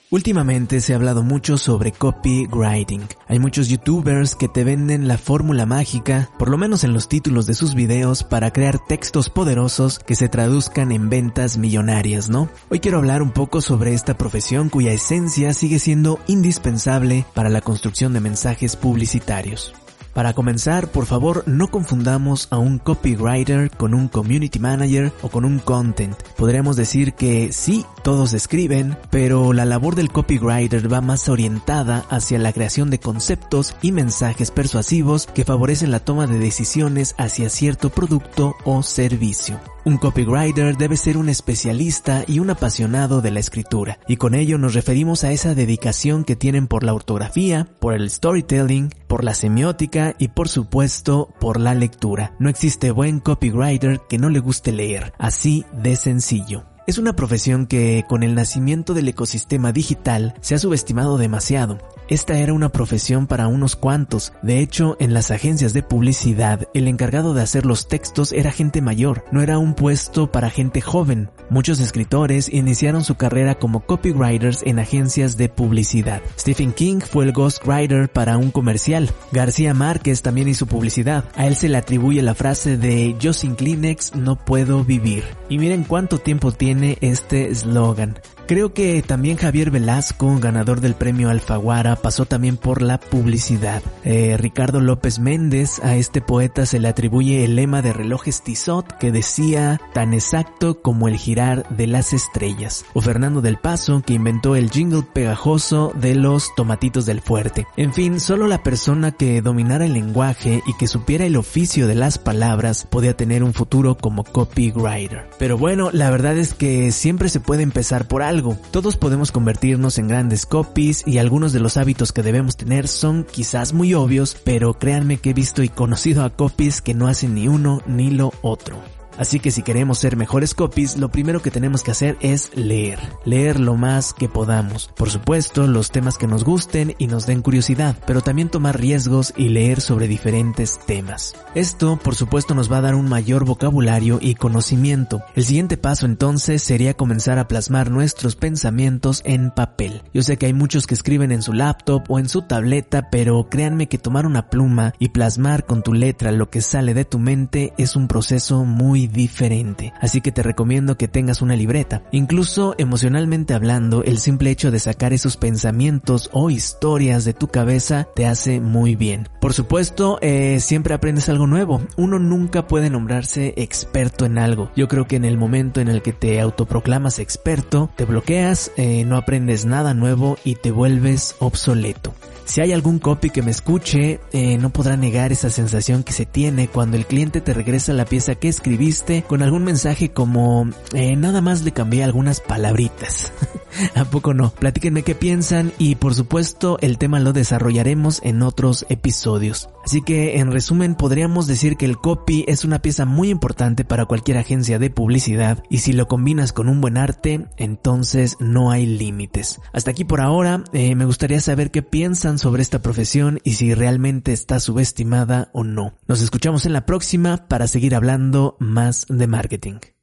Últimamente se ha hablado mucho sobre copywriting. Hay muchos youtubers que te venden la fórmula mágica, por lo menos en los títulos de sus videos, para crear textos poderosos que se traduzcan en ventas millonarias, ¿no? Hoy quiero hablar un poco sobre esta profesión cuya esencia sigue siendo indispensable para la construcción de mensajes publicitarios. Para comenzar, por favor, no confundamos a un copywriter con un community manager o con un content. Podríamos decir que sí, todos escriben, pero la labor del copywriter va más orientada hacia la creación de conceptos y mensajes persuasivos que favorecen la toma de decisiones hacia cierto producto o servicio. Un copywriter debe ser un especialista y un apasionado de la escritura, y con ello nos referimos a esa dedicación que tienen por la ortografía, por el storytelling, por la semiótica y por supuesto por la lectura. No existe buen copywriter que no le guste leer, así de sencillo. Es una profesión que, con el nacimiento del ecosistema digital, se ha subestimado demasiado. Esta era una profesión para unos cuantos. De hecho, en las agencias de publicidad, el encargado de hacer los textos era gente mayor, no era un puesto para gente joven. Muchos escritores iniciaron su carrera como copywriters en agencias de publicidad. Stephen King fue el ghostwriter para un comercial. García Márquez también hizo publicidad. A él se le atribuye la frase de "yo sin Kleenex no puedo vivir". Y miren cuánto tiempo tiene este eslogan. Creo que también Javier Velasco, ganador del premio Alfaguara, pasó también por la publicidad. Ricardo López Méndez, a este poeta se le atribuye el lema de Relojes Tissot que decía "tan exacto como el girar de las estrellas". O Fernando del Paso, que inventó el jingle pegajoso de los tomatitos del fuerte. En fin, solo la persona que dominara el lenguaje y que supiera el oficio de las palabras podía tener un futuro como copywriter. Pero bueno, la verdad es que siempre se puede empezar por algo. Todos podemos convertirnos en grandes copies y algunos de los hábitos que debemos tener son quizás muy obvios, pero créanme que he visto y conocido a copies que no hacen ni uno ni lo otro. Así que si queremos ser mejores copies, lo primero que tenemos que hacer es leer lo más que podamos. Por supuesto, los temas que nos gusten y nos den curiosidad, pero también tomar riesgos y leer sobre diferentes temas. Esto, por supuesto, nos va a dar un mayor vocabulario y conocimiento. El siguiente paso entonces sería comenzar a plasmar nuestros pensamientos en papel. Yo sé que hay muchos que escriben en su laptop o en su tableta, pero créanme que tomar una pluma y plasmar con tu letra lo que sale de tu mente es un proceso muy diferente, así que te recomiendo que tengas una libreta. Incluso emocionalmente hablando, el simple hecho de sacar esos pensamientos o historias de tu cabeza te hace muy bien. Por supuesto, siempre aprendes algo nuevo. Uno nunca puede nombrarse experto en algo. Yo creo que en el momento en el que te autoproclamas experto, te bloqueas, no aprendes nada nuevo y te vuelves obsoleto. Si hay algún copy que me escuche, no podrá negar esa sensación que se tiene cuando el cliente te regresa la pieza que escribiste con algún mensaje como nada más le cambié algunas palabritas. ¿A poco no? Platíquenme qué piensan y por supuesto el tema lo desarrollaremos en otros episodios. Así que en resumen podríamos decir que el copy es una pieza muy importante para cualquier agencia de publicidad y si lo combinas con un buen arte, entonces no hay límites. Hasta aquí por ahora, me gustaría saber qué piensan sobre esta profesión y si realmente está subestimada o no. Nos escuchamos en la próxima para seguir hablando más de marketing.